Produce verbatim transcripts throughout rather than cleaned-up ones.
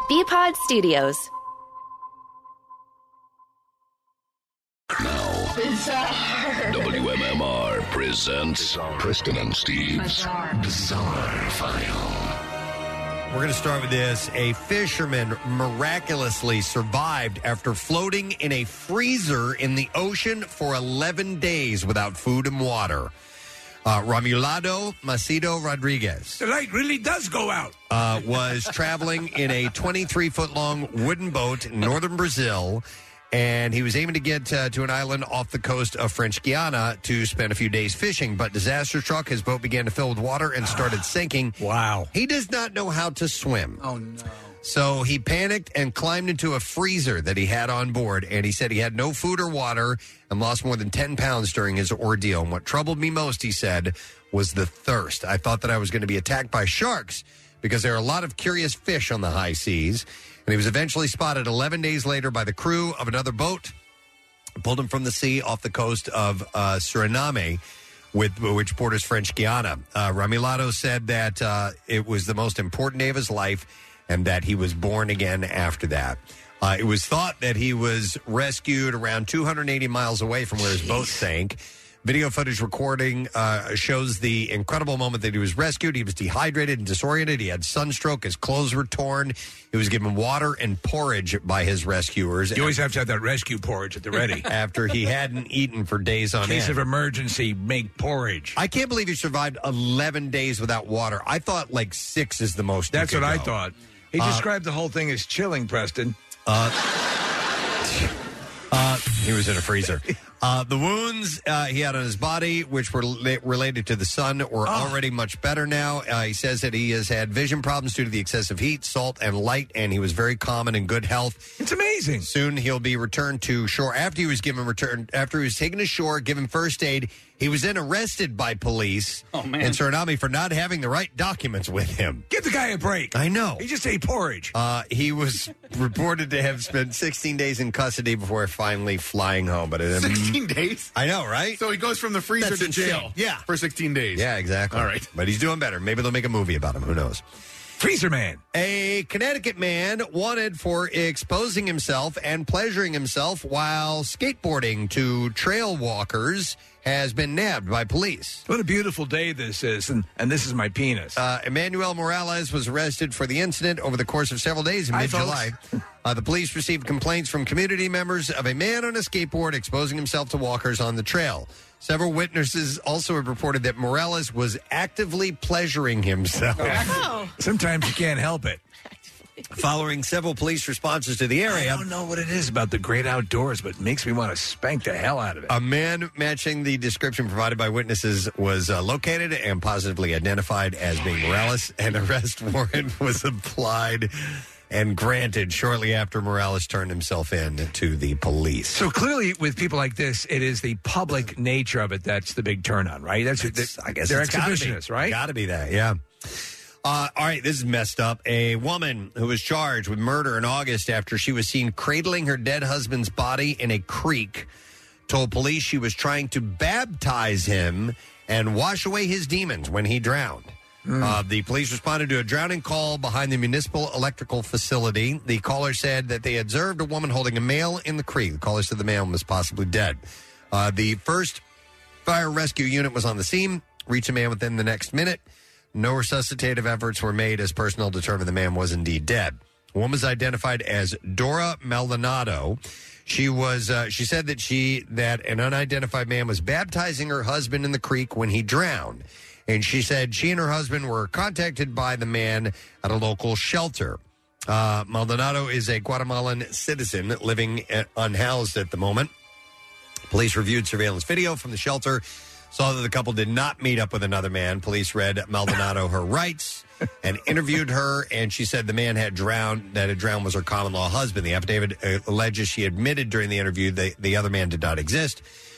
B-Pod Studios. Now, Bizarre. W M M R presents Bizarre. Preston and Steve's Bizarre. Bizarre File. We're going to start with this. A fisherman miraculously survived after floating in a freezer in the ocean for eleven days without food and water. Uh, Ramulado Macedo Rodriguez. The light really does go out. Uh, was traveling in a twenty-three foot long wooden boat in northern Brazil, and he was aiming to get uh, to an island off the coast of French Guiana to spend a few days fishing. But disaster struck. His boat began to fill with water and started sinking. Wow. He does not know how to swim. Oh, no. So he panicked and climbed into a freezer that he had on board, and he said he had no food or water and lost more than ten pounds during his ordeal. And what troubled me most, he said, was the thirst. I thought that I was going to be attacked by sharks because there are a lot of curious fish on the high seas. And he was eventually spotted eleven days later by the crew of another boat, pulled him from the sea off the coast of uh, Suriname, with which borders French Guiana. Uh, Ramilado said that uh, it was the most important day of his life and that he was born again after that. Uh, it was thought that he was rescued around two hundred eighty miles away from where his Jeez. boat sank. Video footage recording uh, shows the incredible moment that he was rescued. He was dehydrated and disoriented. He had sunstroke. His clothes were torn. He was given water and porridge by his rescuers. You always have to have that rescue porridge at the ready. After he hadn't eaten for days on end. In case of emergency, make porridge. I can't believe he survived eleven days without water. I thought like six is the most. That's what go. I thought. He uh, described the whole thing as chilling, Preston. Uh, uh, he was in a freezer. Uh, the wounds uh, he had on his body, which were la- related to the sun, were oh. already much better now. Uh, he says that he has had vision problems due to the excessive heat, salt, and light, and he was very calm and in good health. It's amazing. Soon he'll be returned to shore. After he was given return, after he was taken to shore, given first aid, he was then arrested by police oh, man. in Suriname for not having the right documents with him. Give the guy a break. I know. He just ate porridge. Uh, he was reported to have spent sixteen days in custody before finally flying home. But it, sixteen days? I know, right? So he goes from the freezer That's to insane. jail. Yeah. For sixteen days. Yeah, exactly. All right. But he's doing better. Maybe they'll make a movie about him. Who knows? Freezer Man. A Connecticut man wanted for exposing himself and pleasuring himself while skateboarding to trail walkers has been nabbed by police. What a beautiful day this is, and, and this is my penis. Uh, Emmanuel Morales was arrested for the incident over the course of several days in Hi, mid-July. Uh, the police received complaints from community members of a man on a skateboard exposing himself to walkers on the trail. Several witnesses also have reported that Morales was actively pleasuring himself. Oh. Sometimes you can't help it. Following several police responses to the area. I don't know what it is about the great outdoors, but it makes me want to spank the hell out of it. A man matching the description provided by witnesses was uh, located and positively identified as being Morales. An arrest warrant was applied and granted shortly after Morales turned himself in to the police. So clearly, with people like this, it is the public nature of it that's the big turn on, right? That's It's, I guess they're it's gotta exhibitionists, be. right? Got to be that, yeah. Uh, all right, this is messed up. A woman who was charged with murder in August after she was seen cradling her dead husband's body in a creek told police she was trying to baptize him and wash away his demons when he drowned. Mm. Uh, the police responded to a drowning call behind the municipal electrical facility. The caller said that they observed a woman holding a male in the creek. The caller said the male was possibly dead. Uh, the first fire rescue unit was on the scene, reached a man within the next minute. No resuscitative efforts were made as personnel determined the man was indeed dead. The woman was identified as Dora Maldonado. She was. Uh, she said that she that an unidentified man was baptizing her husband in the creek when he drowned. And she said she and her husband were contacted by the man at a local shelter. Uh, Maldonado is a Guatemalan citizen living at, unhoused at the moment. Police reviewed surveillance video from the shelter, saw that the couple did not meet up with another man. Police read Maldonado her rights and interviewed her, and she said the man had drowned, that had drowned was her common-law husband. The affidavit uh, alleges she admitted during the interview that the other man did not exist.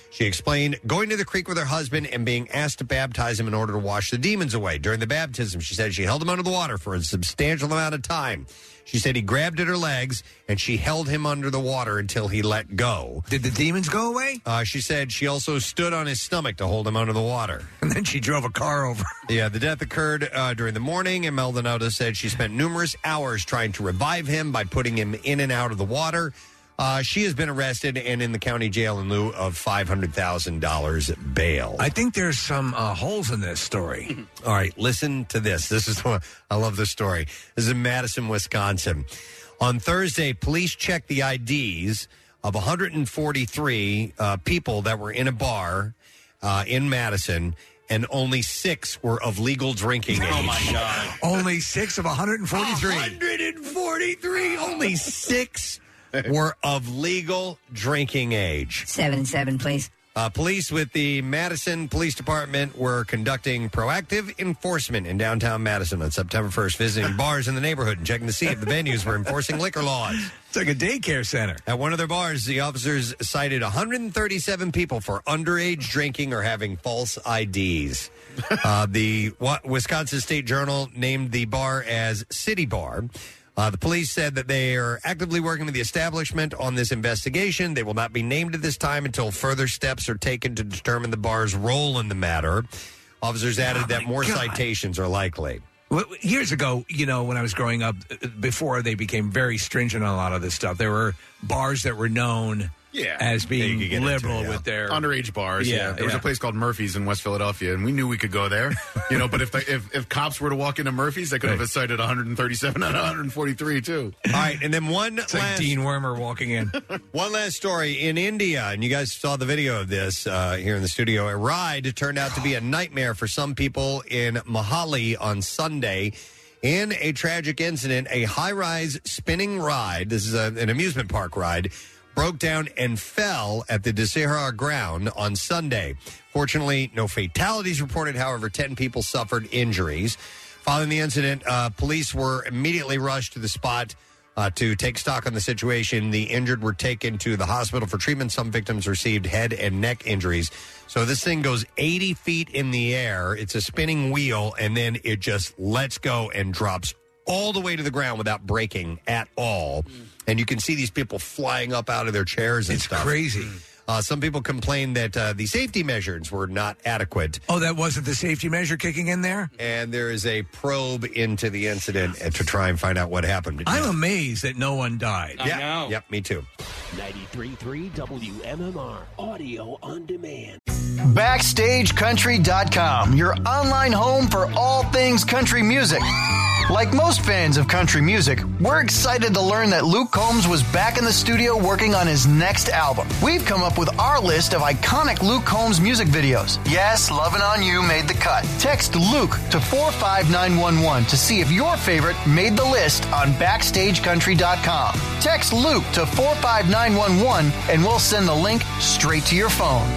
She explained going to the creek with her husband and being asked to baptize him in order to wash the demons away. During the baptism, she said she held him under the water for a substantial amount of time. She said he grabbed at her legs, and she held him under the water until he let go. Did the demons go away? Uh, she said she also stood on his stomach to hold him under the water. And then she drove a car over. Yeah, the death occurred uh, during the morning, and Maldonado said she spent numerous hours trying to revive him by putting him in and out of the water. Uh, she has been arrested and in the county jail in lieu of five hundred thousand dollars bail. I think there's some uh, holes in this story. All right, listen to this. This is what I love this story. This is in Madison, Wisconsin. On Thursday, police checked the I Ds of one hundred forty-three uh, people that were in a bar uh, in Madison, and only six were of legal drinking age. Oh, my God. Only six of one hundred forty-three. one hundred forty-three. Only six were of legal drinking age. Seven, seven, please. Uh, police with the Madison Police Department were conducting proactive enforcement in downtown Madison on September first, visiting bars in the neighborhood and checking to see if the venues were enforcing liquor laws. It's like a daycare center. At one of their bars, the officers cited one hundred thirty-seven people for underage drinking or having false I Ds. uh, the Wisconsin State Journal named the bar as City Bar. Uh, the police said that they are actively working with the establishment on this investigation. They will not be named at this time until further steps are taken to determine the bar's role in the matter. Officers added Oh, that more God. citations are likely. Well, years ago, you know, when I was growing up, before they became very stringent on a lot of this stuff, there were bars that were known Yeah. as being get into, liberal yeah. with their underage bars. Yeah, Yeah, there was yeah. a place called Murphy's in West Philadelphia, and we knew we could go there. You know, but if, the, if if cops were to walk into Murphy's, they could have cited one hundred thirty-seven out of one hundred forty-three too. All right, and then one It's last like Dean Wormer walking in. one last story in India, and you guys saw the video of this uh, here in the studio. A ride turned out to be a nightmare for some people in Mohali on Sunday. In a tragic incident, a high-rise spinning ride, this is a, an amusement park ride, broke down and fell at the Dussehra ground on Sunday. Fortunately, no fatalities reported. However, ten people suffered injuries. Following the incident, uh, police were immediately rushed to the spot uh, to take stock on the situation. The injured were taken to the hospital for treatment. Some victims received head and neck injuries. So this thing goes eighty feet in the air. It's a spinning wheel, and then it just lets go and drops all the way to the ground without breaking at all. And you can see these people flying up out of their chairs and It's stuff. crazy. Uh, some people complained that uh, the safety measures were not adequate. Oh, that wasn't the safety measure kicking in there? And there is a probe into the incident uh, to try and find out what happened. I'm amazed that no one died. I yeah, know. Yep, me too. ninety-three point three W M M R Audio on Demand. Backstage Country dot com, your online home for all things country music. Like most fans of country music, we're excited to learn that Luke Combs was back in the studio working on his next album. We've come up with our list of iconic Luke Combs music videos. Yes, Lovin' On You made the cut. Text Luke to four five nine one one to see if your favorite made the list on Backstage Country dot com. Text Luke to four five nine one one and we'll send the link straight to your phone.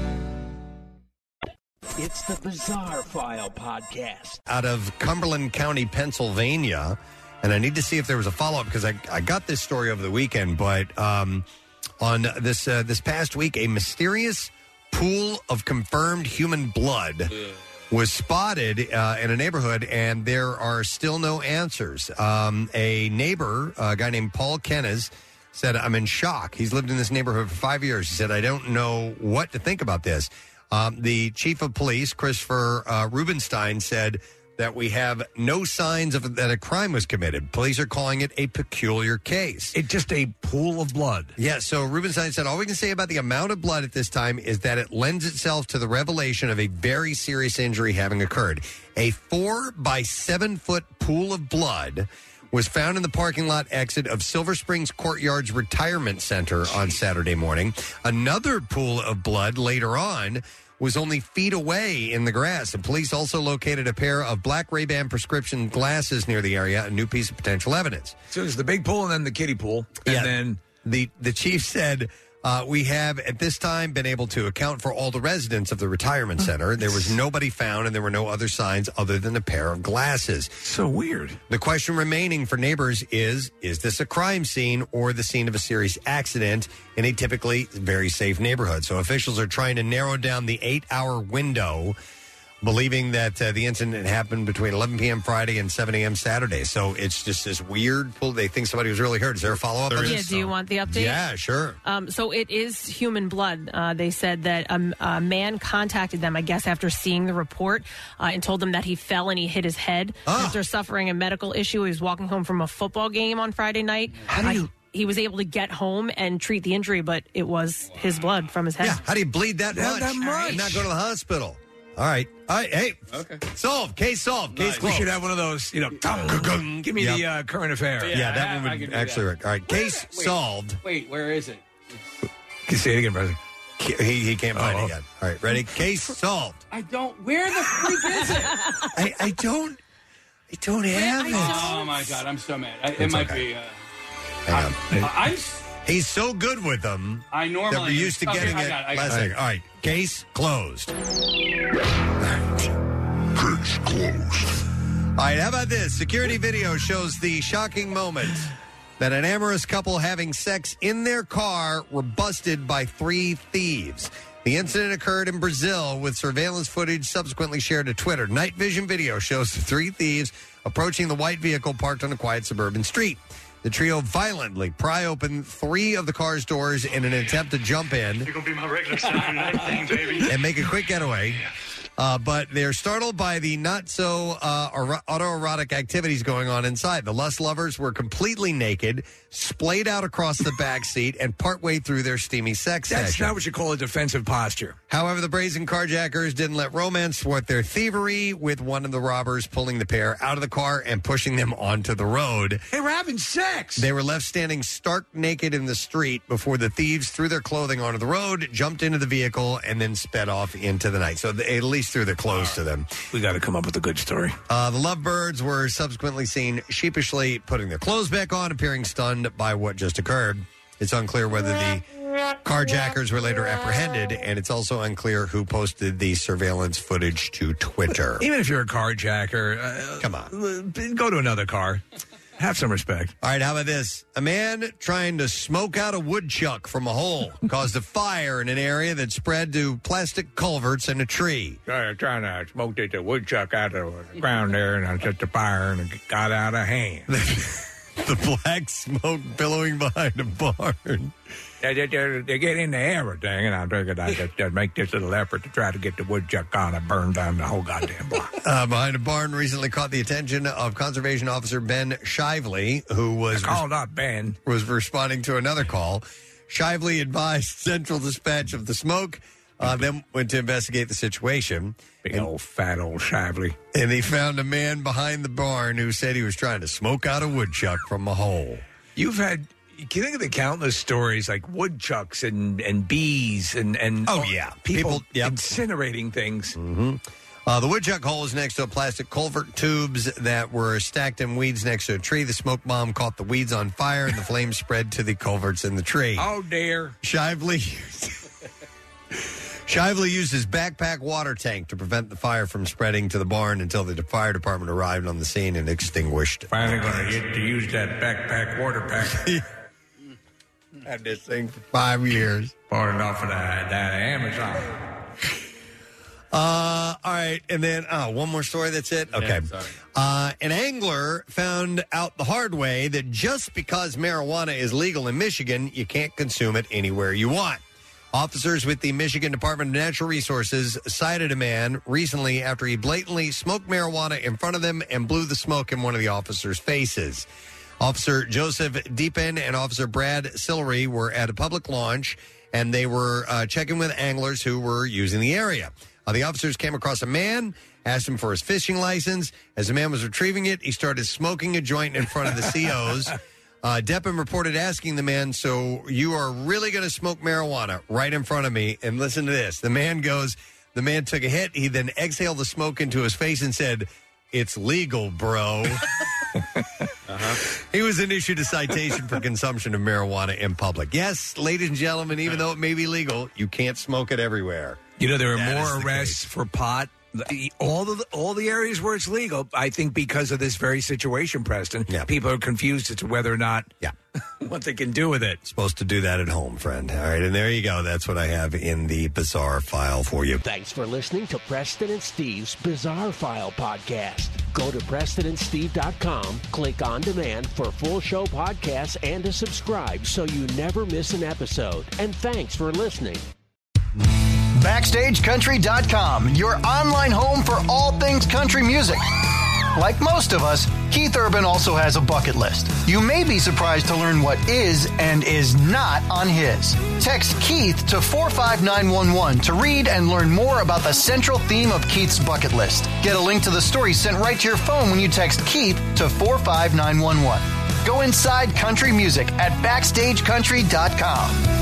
It's the Bizarre File Podcast. Out of Cumberland County, Pennsylvania, and I need to see if there was a follow-up because I, I got this story over the weekend, but um, on this uh, this past week, a mysterious pool of confirmed human blood was spotted uh, in a neighborhood, and there are still no answers. Um, a neighbor, a guy named Paul Kennes, said, I'm in shock. He's lived in this neighborhood for five years. He said, I don't know what to think about this. Um, the chief of police, Christopher uh, Rubenstein, said that we have no signs of that a crime was committed. Police are calling it a peculiar case. It's just a pool of blood. Yeah, so Rubenstein said, all we can say about the amount of blood at this time is that it lends itself to the revelation of a very serious injury having occurred. A four by seven foot pool of blood was found in the parking lot exit of Silver Springs Courtyards Retirement Center on Saturday morning. Another pool of blood later on was only feet away in the grass. And police also located a pair of black Ray-Ban prescription glasses near the area, a new piece of potential evidence. So there's the big pool and then the kiddie pool. And Yeah. then The the chief said Uh, we have, at this time, been able to account for all the residents of the retirement center. There was nobody found, and there were no other signs other than a pair of glasses. So weird. The question remaining for neighbors is, is this a crime scene or the scene of a serious accident in a typically very safe neighborhood? So officials are trying to narrow down the eight-hour window, believing that uh, the incident happened between eleven p.m. Friday and seven a.m. Saturday. So it's just this weird pull. They think somebody was really hurt. Is there a follow-up on Yeah, this? do you want the update? Yeah, sure. Um, so it is human blood. Uh, they said that a, a man contacted them, I guess, after seeing the report uh, and told them that he fell and he hit his head Ah. after suffering a medical issue. He was walking home from a football game on Friday night. How do you... Uh, he was able to get home and treat the injury, but it was his blood from his head. Yeah, how do you bleed that That- much? that much? And not go to the hospital? All right. All right. Hey. Okay. Solved. Case solved. Case We closed. should have one of those, you know, give me Yep. the uh, current affair. Yeah, Yeah, that I- one I would can do actually that. work. All right. Case Wait. solved. Wait, where is it? Can you say it again, President? He, he can't find Oh. it yet. All right. Ready? Case solved. I don't. Where the freak is it? I, I don't. I don't have I it. don't- Oh my god, I'm so mad. I, it It's might okay. be. Uh, Hang on. I, I'm. s- He's so good with them I normally. that we're used to okay, getting I it got it, I got last it. second. All right. Case closed. Case closed. All right, how about this? Security video shows the shocking moment that an amorous couple having sex in their car were busted by three thieves. The incident occurred in Brazil with surveillance footage subsequently shared to Twitter. Night vision video shows the three thieves approaching the white vehicle parked on a quiet suburban street. The trio violently pry open three of the car's doors in an attempt to jump in You're gonna be my regular Saturday night thing, baby. and make a quick getaway. Uh, but they're startled by the not so uh, ero- autoerotic activities going on inside. The lust lovers were completely naked, splayed out across the back seat, and partway through their steamy sex That's session. not what you call a defensive posture. However, the brazen carjackers didn't let romance thwart their thievery, with one of the robbers pulling the pair out of the car and pushing them onto the road. They were having sex. They were left standing stark naked in the street before the thieves threw their clothing onto the road, jumped into the vehicle, and then sped off into the night. So they at least threw their clothes to them. We got to come up with a good story. Uh, the lovebirds were subsequently seen sheepishly putting their clothes back on, appearing stunned by what just occurred. It's unclear whether the carjackers were later apprehended, and it's also unclear who posted the surveillance footage to Twitter. Even if you're a carjacker, uh, Come on. go to another car. Have some respect. All right, how about this? A man trying to smoke out a woodchuck from a hole caused a fire in an area that spread to plastic culverts and a tree. Uh, trying to smoke this woodchuck out of the ground there, and I set the fire, and it got out of hand. The black smoke billowing behind a barn. They, they, they, they get into everything, and I figured I'd just, uh, make this little effort to try to get the woodchuck on and burn down the whole goddamn block. Uh, behind a barn recently caught the attention of Conservation Officer Ben Shively, who was I called up Ben. was responding to another call. Shively advised Central Dispatch of the smoke, uh, then went to investigate the situation. Big and, old fat old Shively. and he found a man behind the barn who said he was trying to smoke out a woodchuck from a hole. You've had... Can you think of the countless stories like woodchucks and, and bees and, and Oh, yeah. people, People- yep. incinerating things? Mm-hmm. Uh, the woodchuck hole is next to a plastic culvert tubes that were stacked in weeds next to a tree. The smoke bomb caught the weeds on fire, and the flames spread to the culverts in the tree. Oh, dear. Shively Shively used his backpack water tank to prevent the fire from spreading to the barn until the fire department arrived on the scene and extinguished. Finally going to get to use that backpack water pack. Had this thing for five years. Bought it off of that, that Amazon. Uh, all right, and then oh, one more story. That's it. Okay. sorry. Uh, an angler found out the hard way that just because marijuana is legal in Michigan, you can't consume it anywhere you want. Officers with the Michigan Department of Natural Resources cited a man recently after he blatantly smoked marijuana in front of them and blew the smoke in one of the officers' faces. Officer Joseph Deepin and Officer Brad Sillery were at a public launch, and they were uh, checking with anglers who were using the area. Uh, the officers came across a man, asked him for his fishing license. As the man was retrieving it, he started smoking a joint in front of the C Os. Uh, Deppin reported asking the man, so you are really going to smoke marijuana right in front of me? And listen to this. The man goes, the man took a hit. He then exhaled the smoke into his face and said, "It's legal, bro." uh-huh. He was was then issued a citation for consumption of marijuana in public. Yes, ladies and gentlemen, even though it may be legal, you can't smoke it everywhere. You know, there are That is more the arrests for pot. All the all the areas where it's legal, I think, because of this very situation, Preston. Yeah. People are confused as to whether or not yeah. what they can do with it. Supposed to do that at home, friend. All right, and there you go. That's what I have in the bizarre file for you. Thanks for listening to Preston and Steve's Bizarre File podcast. Go to preston and steve dot com, click on demand for full show podcasts and to subscribe so you never miss an episode. And thanks for listening. Backstage Country dot com, your online home for all things country music. Like most of us, Keith Urban also has a bucket list. You may be surprised to learn what is and is not on his. Text Keith to four five nine one one to read and learn more about the central theme of Keith's bucket list. Get a link to the story sent right to your phone when you text Keith to four five nine one one. Go inside country music at backstage country dot com.